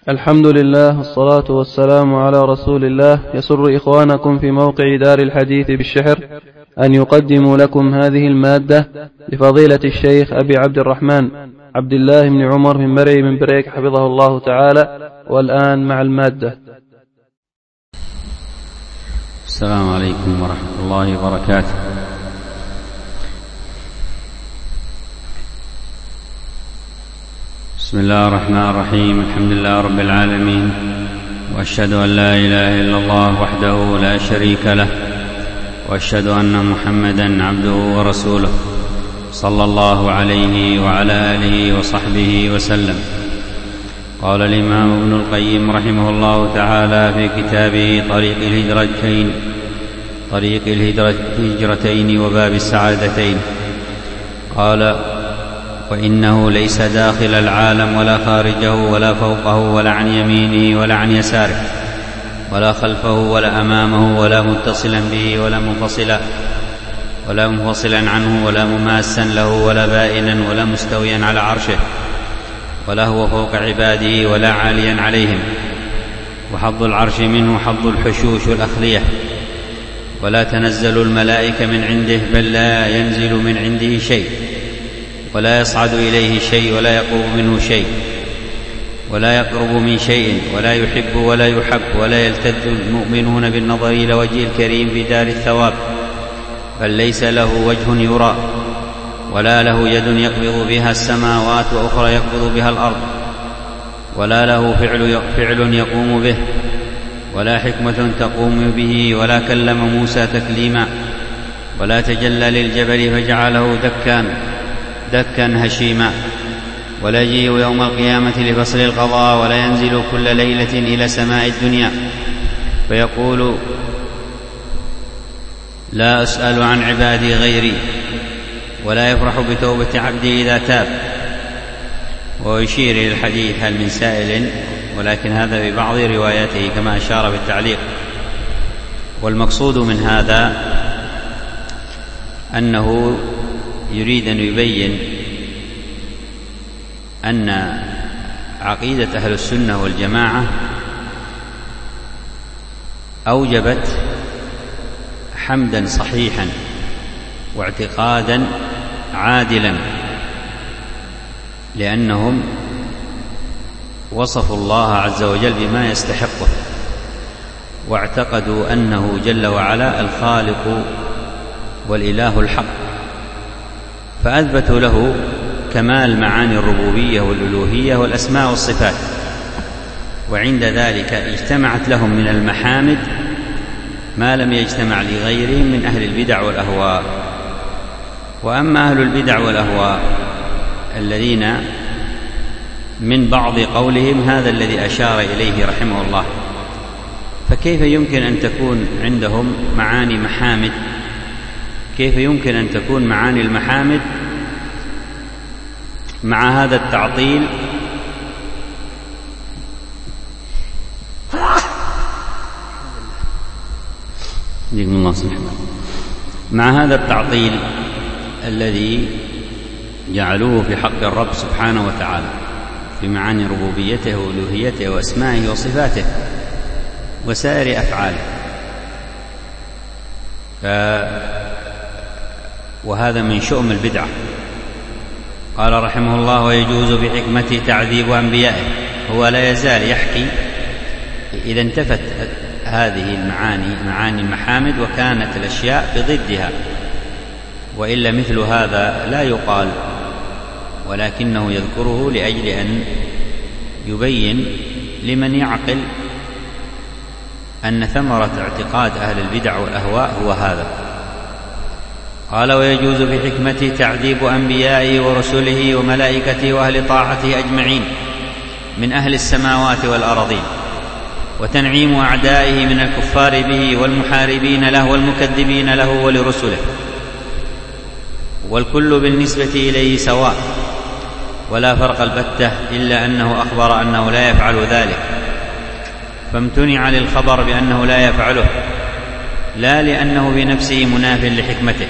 الحمد لله والصلاة والسلام على رسول الله. يسر إخوانكم في موقع دار الحديث بالشحر أن يقدموا لكم هذه المادة لفضيلة الشيخ أبي عبد الرحمن عبد الله بن عمر بن مري من بريك حفظه الله تعالى. والآن مع المادة. السلام عليكم ورحمة الله وبركاته. بسم الله الرحمن الرحيم. الحمد لله رب العالمين، وأشهد أن لا إله إلا الله وحده لا شريك له، وأشهد أن محمدا عبده ورسوله صلى الله عليه وعلى آله وصحبه وسلم. قال الإمام ابن القيم رحمه الله تعالى في كتابه طريق الهجرتين وباب السعادتين، قال: وإنه ليس داخل العالم ولا خارجه ولا فوقه ولا عن يمينه ولا عن يساره ولا خلفه ولا أمامه ولا متصلا به ولا منفصلا عنه ولا مماسا له ولا بائنا ولا مستويا على عرشه ولا هو فوق عباده ولا عاليا عليهم، وحظ العرش منه حظ الحشوش والأخلية، ولا تنزل الملائكة من عنده بل لا ينزل من عنده شيء، ولا يصعد إليه شيء ولا يقرب منه شيء ولا يقرب من شيء، ولا يحب ولا يحب، ولا يلتذ المؤمنون بالنظر إلى وجه الكريم في دار الثواب، بل ليس له وجه يرى، ولا له يد يقبض بها السماوات وأخرى يقبض بها الأرض، ولا له فعل يقوم به، ولا حكمة تقوم به، ولا كلم موسى تكليما، ولا تجلى للجبل فجعله دكا هشيما، ولا يجيء يوم القيامة لفصل القضاء، ولا ينزل كل ليلة إلى سماء الدنيا فيقول: لا أسأل عن عبادي غيري، ولا يفرح بتوبة عبدي إذا تاب. ويشير إلى الحديث: هل من سائل؟ ولكن هذا ببعض رواياته كما أشار بالتعليق. والمقصود من هذا أنه يريد أن يبين أن عقيدة أهل السنة والجماعة أوجبت حمدا صحيحا واعتقادا عادلا، لأنهم وصفوا الله عز وجل بما يستحقه، واعتقدوا أنه جل وعلا الخالق والإله الحق، فأثبتوا له كمال معاني الربوبية والألوهية والأسماء والصفات، وعند ذلك اجتمعت لهم من المحامد ما لم يجتمع لغيرهم من أهل البدع والأهواء. وأما أهل البدع والأهواء الذين من بعض قولهم هذا الذي أشار إليه رحمه الله، فكيف يمكن أن تكون عندهم معاني محامد؟ كيف يمكن أن تكون معاني المحامد مع هذا التعطيل مع هذا التعطيل الذي جعلوه في حق الرب سبحانه وتعالى في معاني ربوبيته وألوهيته وأسمائه وصفاته وسائر أفعاله؟ وهذا من شؤم البدعة. قال رحمه الله: ويجوز بحكمته تعذيب أنبيائه. هو لا يزال يحكي إذا انتفت هذه المعاني معاني المحامد وكانت الأشياء بضدها، وإلا مثل هذا لا يقال، ولكنه يذكره لأجل أن يبين لمن يعقل أن ثمرة اعتقاد أهل البدع والأهواء هو هذا. قال: ويجوز بحكمته تعذيب أنبيائه ورسله وملائكته وأهل طاعته أجمعين من أهل السماوات والأرضين، وتنعيم أعدائه من الكفار به والمحاربين له والمكذبين له ولرسله، والكل بالنسبة إليه سواء ولا فرق البتة، إلا أنه أخبر أنه لا يفعل ذلك، فامتنع للخبر بأنه لا يفعله، لا لأنه بنفسه مناف لحكمته.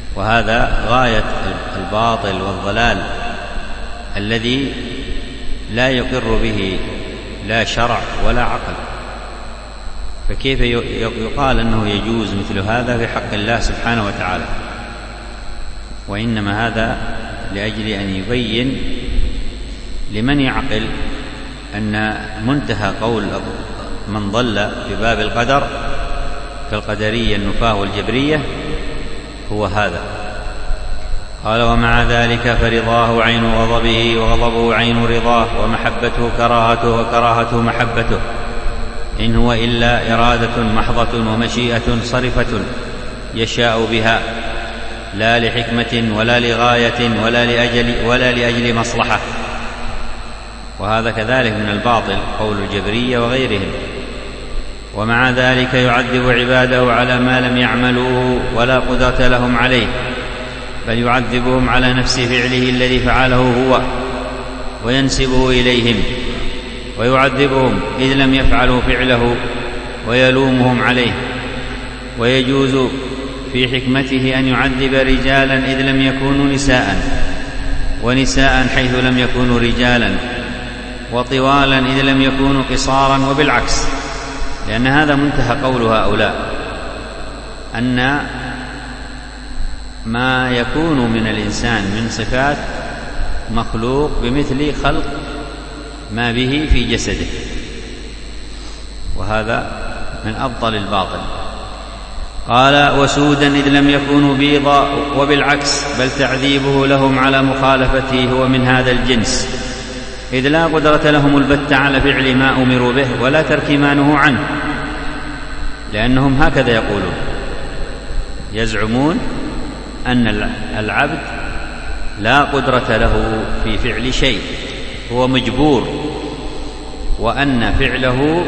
وهذا غاية الباطل والضلال الذي لا يقر به لا شرع ولا عقل، فكيف يقال أنه يجوز مثل هذا في حق الله سبحانه وتعالى؟ وإنما هذا لأجل أن يبين لمن يعقل أن منتهى قول من ضل في باب القدر كالقدرية النفاة والجبرية هو هذا. قال: ومع ذلك فرضاه عين غضبه وغضبه عين رضاه، ومحبته كراهته وكراهته محبته، إن هو إلا إرادة محضة ومشيئة صرفة يشاء بها، لا لحكمة ولا لغاية ولا لأجل مصلحة. وهذا كذلك من الباطل قول الجبرية وغيرهم. ومع ذلك يعذب عباده على ما لم يعملوه ولا قدرة لهم عليه، بل يعذبهم على نفس فعله الذي فعله هو وينسبه إليهم، ويعذبهم إذ لم يفعلوا فعله ويلومهم عليه. ويجوز في حكمته أن يعذب رجالا إذ لم يكونوا نساء، ونساء حيث لم يكونوا رجالا، وطوالا إذ لم يكونوا قصارا، وبالعكس، لأن هذا منتهى قول هؤلاء، أن ما يكون من الإنسان من صفات مخلوق بمثل خلق ما به في جسده، وهذا من أبطل الباطل. قال: وسودا إذ لم يكونوا بيضا، وبالعكس، بل تعذيبه لهم على مخالفته هو من هذا الجنس، إذ لا قدرة لهم البتة على فعل ما أمروا به ولا ترك ما نهوا عنه، لأنهم هكذا يقولون، يزعمون أن العبد لا قدرة له في فعل شيء، هو مجبور، وأن فعله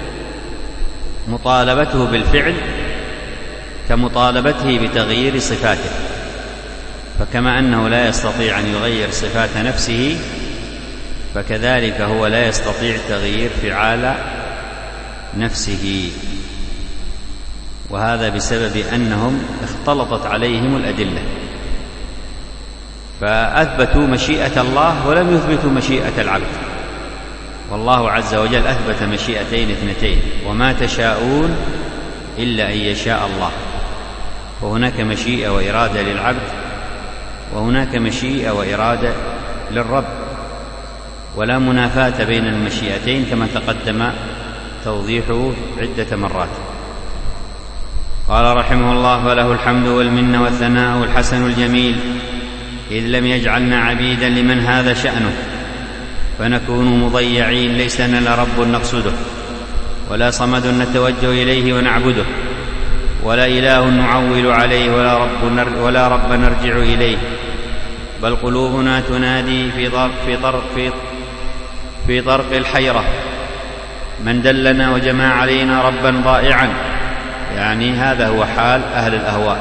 مطالبته بالفعل كمطالبته بتغيير صفاته، فكما أنه لا يستطيع أن يغير صفات نفسه، فكذلك هو لا يستطيع تغيير فعال نفسه، وهذا بسبب أنهم اختلطت عليهم الأدلة، فأثبتوا مشيئة الله ولم يثبتوا مشيئة العبد، والله عز وجل أثبت مشيئتين اثنتين: وما تشاءون إلا أن يشاء الله. وهناك مشيئة وإرادة للعبد، وهناك مشيئة وإرادة للرب، ولا منافاة بين المشيئتين كما تقدم توضيحه عدة مرات. قال رحمه الله: فله الحمد والمنة والثناء الحسن الجميل، إذ لم يجعلنا عبيدا لمن هذا شأنه، فنكون مضيعين، ليس لنا رب نقصده، ولا صمد نتوجه إليه ونعبده، ولا إله نعول عليه، ولا رب نرجع إليه، بل قلوبنا تنادي في طرق الحيرة من دلنا وجمع علينا ربا ضائعا، يعني هذا هو حال أهل الأهواء.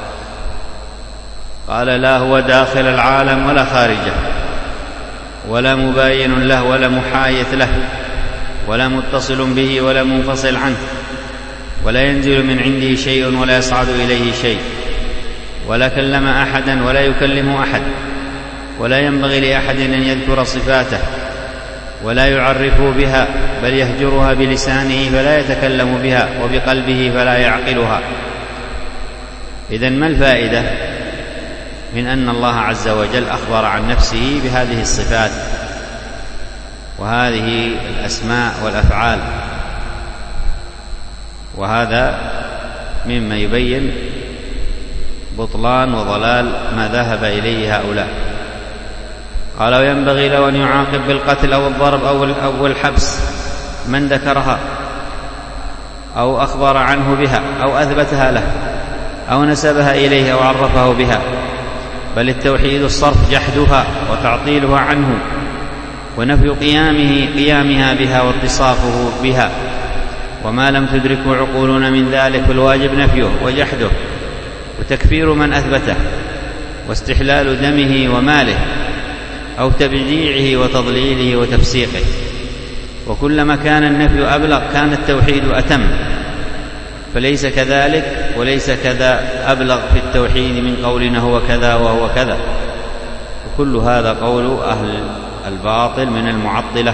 قال: لا هو داخل العالم ولا خارجه، ولا مباين له ولا محايث له، ولا متصل به ولا منفصل عنه، ولا ينزل من عنده شيء ولا يصعد إليه شيء، ولا كلم أحدا ولا يكلم أحد، ولا ينبغي لأحد أن يذكر صفاته ولا يعرف بها، بل يهجرها بلسانه فلا يتكلم بها، وبقلبه فلا يعقلها. إذن ما الفائدة من أن الله عز وجل أخبر عن نفسه بهذه الصفات وهذه الأسماء والأفعال؟ وهذا مما يبين بطلان وضلال ما ذهب إليه هؤلاء. قال: وينبغي له أن يعاقب بالقتل أو الضرب أو الحبس من ذكرها أو أخبر عنه بها أو أثبتها له أو نسبها إليه أو عرفه بها، بل التوحيد الصرف جحدها وتعطيلها عنه، ونفي قيامها بها واتصافه بها، وما لم تدركه عقولنا من ذلك فالواجب نفيه وجحده، وتكفير من أثبته، واستحلال دمه وماله، أو تبديعه وتضليله وتفسيقه. وكلما كان النفي أبلغ كان التوحيد أتم، فليس كذلك، وليس كذا أبلغ في التوحيد من قولنا هو كذا وهو كذا. وكل هذا قول الباطل من المعطلة.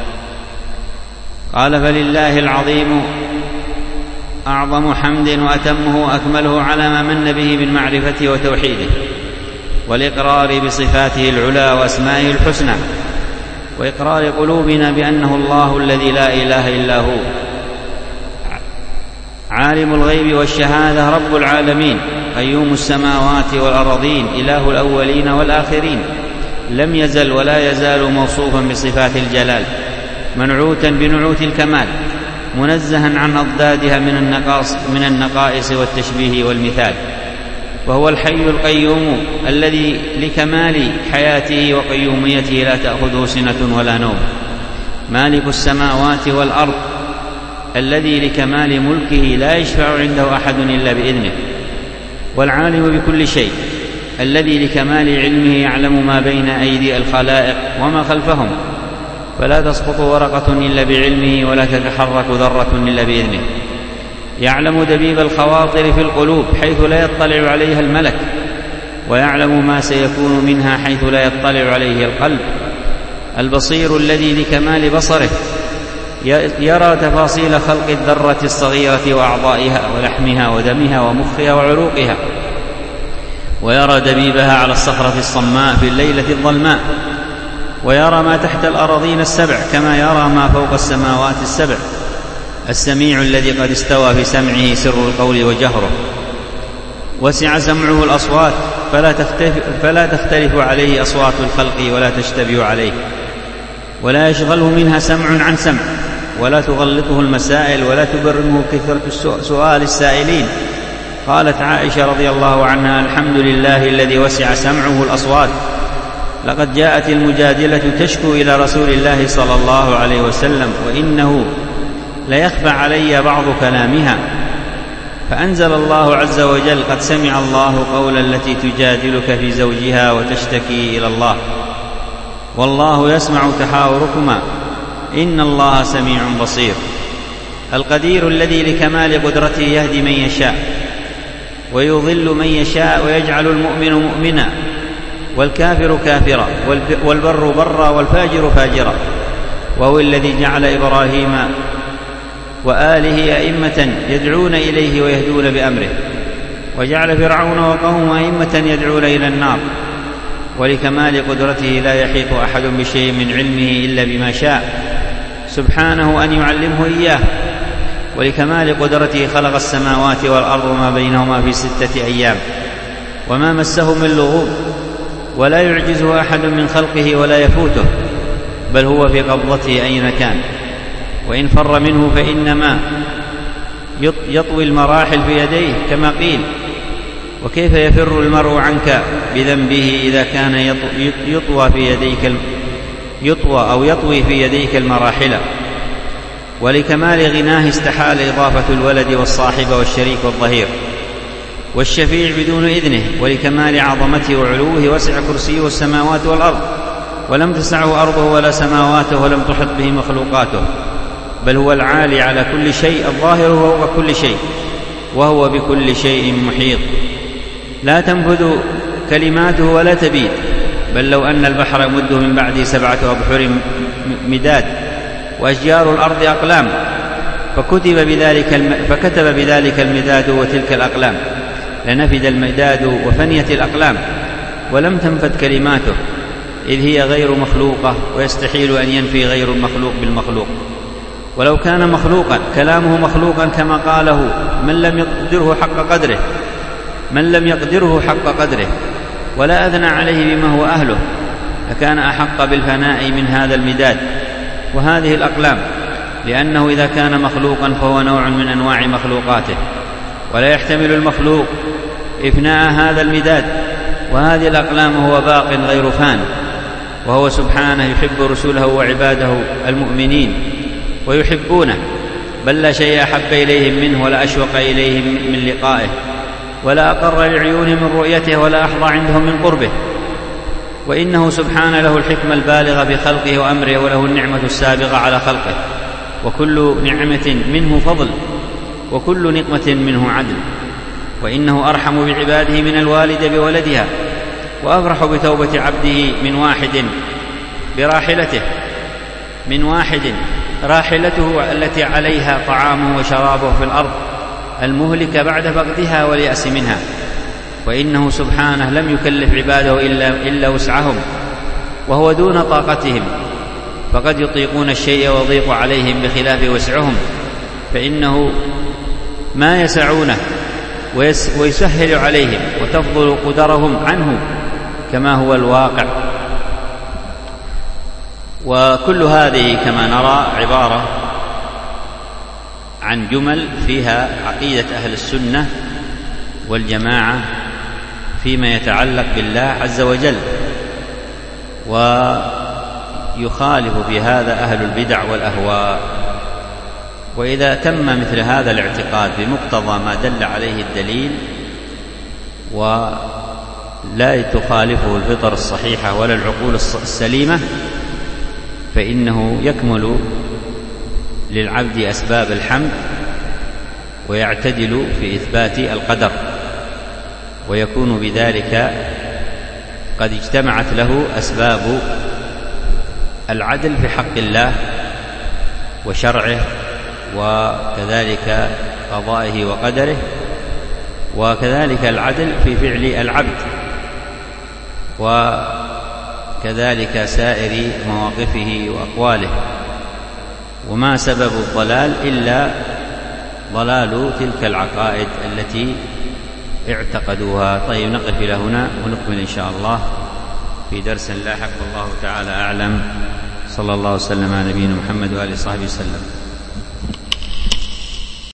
قال: فلله العظيم أعظم حمد وأتمه وأكمله على ما من به من معرفته وتوحيده والإقرار بصفاته العلى وأسمائه الحسنى، وإقرار قلوبنا بأنه الله الذي لا إله إلا هو، عالم الغيب والشهادة، رب العالمين، قيوم السماوات والأرضين، إله الأولين والآخرين، لم يزل ولا يزال موصوفا بصفات الجلال، منعوتا بنعوت الكمال، منزها عن أضدادها من النقائص والتشبيه والمثال، وهو الحي القيوم الذي لكمال حياته وقيوميته لا تأخذه سنة ولا نوم، مالك السماوات والأرض الذي لكمال ملكه لا يشفع عنده أحد إلا بإذنه، والعالم بكل شيء الذي لكمال علمه يعلم ما بين أيدي الخلائق وما خلفهم، فلا تسقط ورقة إلا بعلمه ولا تتحرك ذرة إلا بإذنه، يعلم دبيب الخواطر في القلوب حيث لا يطلع عليها الملك، ويعلم ما سيكون منها حيث لا يطلع عليه القلب، البصير الذي لكمال بصره يرى تفاصيل خلق الذرة الصغيرة وأعضائها ولحمها ودمها ومخها وعروقها، ويرى دبيبها على الصخرة الصماء في الليلة الظلماء، ويرى ما تحت الأراضين السبع كما يرى ما فوق السماوات السبع، السميع الذي قد استوى في سمعه سر القول وجهره، وسع سمعه الأصوات فلا تختلف عليه أصوات الخلق ولا تشتبه عليه، ولا يشغله منها سمع عن سمع، ولا تغلطه المسائل ولا تبرمه كثرة سؤال السائلين. قالت عائشة رضي الله عنها: الحمد لله الذي وسع سمعه الأصوات، لقد جاءت المجادلة تشكو إلى رسول الله صلى الله عليه وسلم وإنه ليخفى علي بعض كلامها، فأنزل الله عز وجل: قد سمع الله قول التي تجادلك في زوجها وتشتكي إلى الله والله يسمع تحاوركما إن الله سميع بصير، القدير الذي لكمال قدرته يهدي من يشاء ويضل من يشاء ويجعل المؤمن مؤمنا والكافر كافرا والبر برا والفاجر فاجرا، وهو الذي جعل إبراهيم وآله أئمة يدعون إليه ويهدون بأمره، وجعل فرعون وقومه أئمة يدعون إلى النار، ولكمال قدرته لا يحيط أحد بشيء من علمه إلا بما شاء سبحانه أن يعلمه إياه، ولكمال قدرته خلق السماوات والأرض وما بينهما في 6 أيام وما مسه من لغوب، ولا يعجزه أحد من خلقه ولا يفوته، بل هو في قبضته أين كان، وإن فر منه فإنما يطوي المراحل في يديه كما قيل، وكيف يفر المرء عنك بذنبه إذا كان يطوي في يديك المراحل، ولكمال غناه استحال إضافة الولد والصاحب والشريك والظهير والشفيع بدون إذنه، ولكمال عظمته وعلوه وسع كرسيه السماوات والأرض ولم تسعه أرضه ولا سماواته ولم تحط به مخلوقاته، بل هو العالي على كل شيء الظاهر فوق كل شيء وهو بكل شيء محيط، لا تنفذ كلماته ولا تبيد، بل لو أن البحر يمده من بعده 7 أبحر مداد وأشجار الأرض أقلام فكتب بذلك المداد وتلك الأقلام لنفد المداد وفنيت الأقلام ولم تنفد كلماته، إذ هي غير مخلوقة ويستحيل أن ينفي غير المخلوق بالمخلوق، ولو كان مخلوقا كلامه مخلوقا كما قاله من لم يقدره حق قدره ولا أذنى عليه بما هو أهله، لكان أحق بالفناء من هذا المداد وهذه الأقلام، لأنه إذا كان مخلوقا فهو نوع من أنواع مخلوقاته، ولا يحتمل المخلوق إفناء هذا المداد وهذه الأقلام، وهو باق غير فان، وهو سبحانه يحب رسوله وعباده المؤمنين ويحبونه، بل لا شيء أحب إليهم منه ولا أشوق إليهم من لقائه ولا أقر لعيونهم من رؤيته ولا أحظى عندهم من قربه، وإنه سبحانه له الحكمة البالغة في خلقه وأمره، وله النعمة السابغة على خلقه، وكل نعمة منه فضل وكل نقمة منه عدل، وإنه أرحم بعباده من الوالد بولدها، وأفرح بتوبة عبده من واحد براحلته من واحد راحلته التي عليها طعامه وشرابه في الأرض المهلكة بعد فقدها واليأس منها، وإنه سبحانه لم يكلف عباده إلا وسعهم وهو دون طاقتهم، فقد يطيقون الشيء ويضيق عليهم بخلاف وسعهم، فإنه ما يسعونه ويسهل عليهم وتفضل قدرهم عنه كما هو الواقع. وكل هذه كما نرى عبارة عن جمل فيها عقيدة أهل السنة والجماعة فيما يتعلق بالله عز وجل، ويخالف في هذا أهل البدع والأهواء. وإذا تم مثل هذا الاعتقاد بمقتضى ما دل عليه الدليل ولا تخالفه الفطر الصحيحة ولا العقول السليمة، فإنه يكمل للعبد أسباب الحمد ويعتدل في إثبات القدر، ويكون بذلك قد اجتمعت له أسباب العدل في حق الله وشرعه وكذلك قضائه وقدره، وكذلك العدل في فعل العبد، وكذلك سائر مواقفه وأقواله. وما سبب الضلال إلا ضلال تلك العقائد التي اعتقدوها. طيب، نقف إلى هنا ونكمل إن شاء الله في درس لاحق، والله تعالى أعلم. صلى الله وسلم على نبينا محمد وآله وصحبه وسلم.